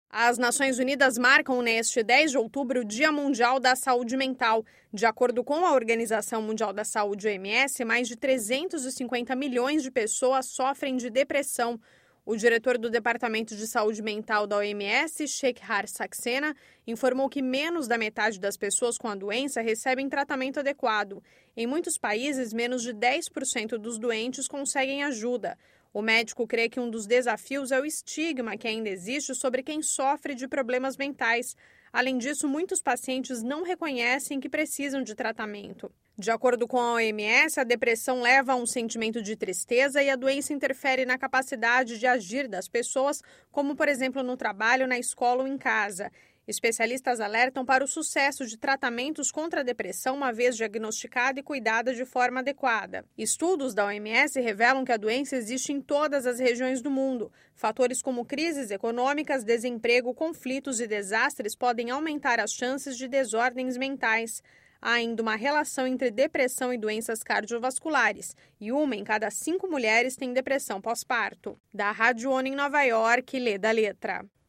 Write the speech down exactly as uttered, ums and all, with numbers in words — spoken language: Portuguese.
As Nações Unidas marcam neste dez de outubro o Dia Mundial da Saúde Mental. De acordo com a Organização Mundial da Saúde, O M S, mais de trezentos e cinquenta milhões de pessoas sofrem de depressão. O diretor do Departamento de Saúde Mental da O M S, Shekhar Saxena, informou que menos da metade das pessoas com a doença recebem tratamento adequado. Em muitos países, menos de dez por cento dos doentes conseguem ajuda. O médico crê que um dos desafios é o estigma que ainda existe sobre quem sofre de problemas mentais. Além disso, muitos pacientes não reconhecem que precisam de tratamento. De acordo com a O M S, a depressão leva a um sentimento de tristeza e a doença interfere na capacidade de agir das pessoas, como, por exemplo, no trabalho, na escola ou em casa. Especialistas alertam para o sucesso de tratamentos contra a depressão uma vez diagnosticada e cuidada de forma adequada. Estudos da O M S revelam que a doença existe em todas as regiões do mundo. Fatores como crises econômicas, desemprego, conflitos e desastres podem aumentar as chances de desordens mentais. Há ainda uma relação entre depressão e doenças cardiovasculares, e uma em cada cinco mulheres tem depressão pós-parto. Da Rádio ONU em Nova York, Lê da Letra.